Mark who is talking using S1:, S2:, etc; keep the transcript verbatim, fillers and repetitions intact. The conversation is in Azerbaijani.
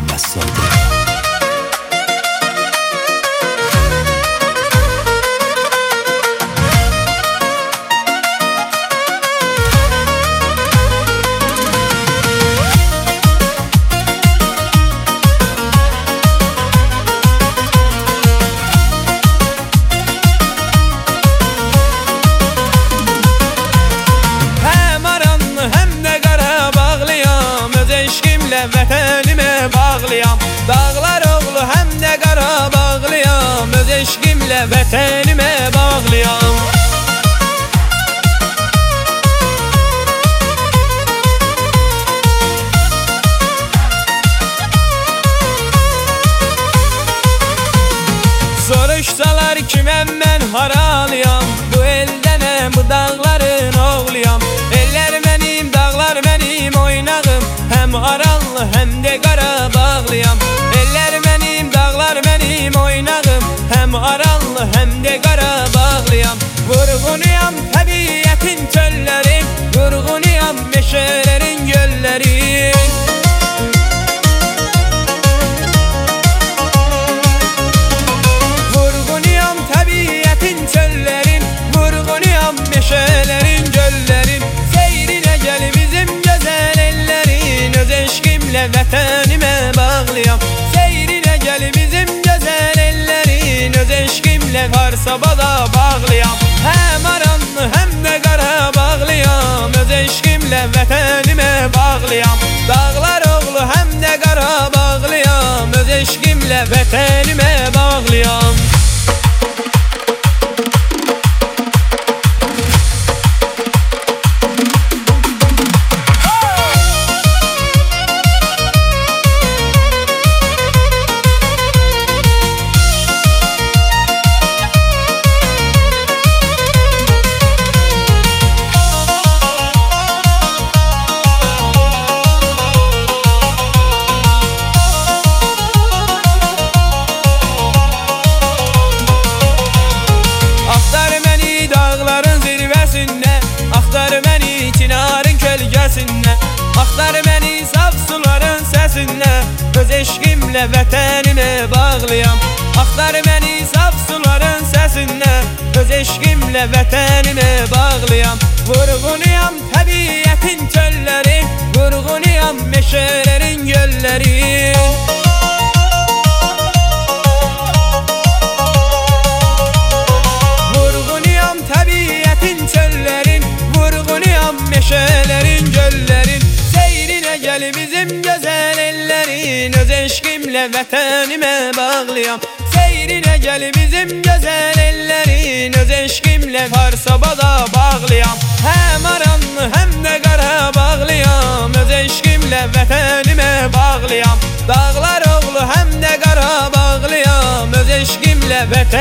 S1: Orxan Vəssaldır.
S2: Vətənimə bağlıyam, dağlar oğlu həm də Qarabağlıyam, öz eşqimlə vətənimə bağlıyam. Soruşsalar kiməm mən haralıyam, bu eldənəm, bu dağların oğluyam. Eller mənim, dağlar mənim, oynağım həm Aranlı həm də Qarabağlıyam. Eller mənim, dağlar mənim, oynağım həm Aranlı həm də Qarabağlıyam. Vurğunuyam təbiətin çöllərin, vurğunuyam meşələrin göllərin. Vurğunuyam təbiətin çöllərin, vurğunuyam meşələrin göllərin. Seyrinə gəl bizim gözəl ellərin, öz eşqimlə vətənimə bağlıyam. Seyrinə gəl bizim gözəl ellərin, öz eşqimlə Qarsabada bağlıyam. Həm Aranlı həm də Qarabağlıyam, öz eşqimlə vətənimə bağlıyam. Dağlar oğlu həm də Qarabağlıyam, öz eşqimlə vətənimə bağlıyam. Axtar məni dağların zirvəsində, axtar məni çinarın kölgəsində, axtar məni saf suların səsində, öz eşqimlə vətənimə bağlıyam. Axtar məni saf suların səsində, öz eşqimlə vətənimə bağlıyam. Vurğunuyam təbiətin çöllərin, vurğunuyam meşələrin göllərin. Təbiətin çöllərin, vurğunuyam meşələrin göllərin. Seyrinə gəl bizim gözəl ellərin, öz eşqimlə vətənimə bağlıyam. Seyrinə gəl bizim gözəl ellərin, öz eşqimlə Qarsabada bağlıyam. Həm Aranlı həm də Qarabağlıyam, öz eşqimlə vətənimə bağlıyam. Dağlar oğlu həm də Qarabağlıyam, öz eşqimlə vətənimə